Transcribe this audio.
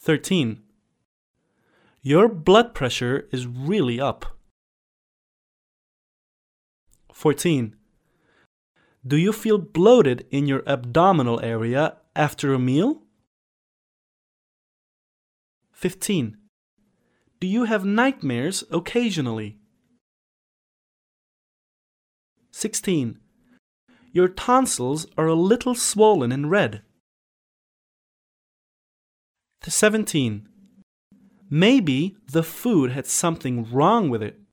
13. Your blood pressure is really up. 14. Do you feel bloated in your abdominal area after a meal? 15. Do you have nightmares occasionally? 16. Your tonsils are a little swollen and red. 17. Maybe the food had something wrong with it.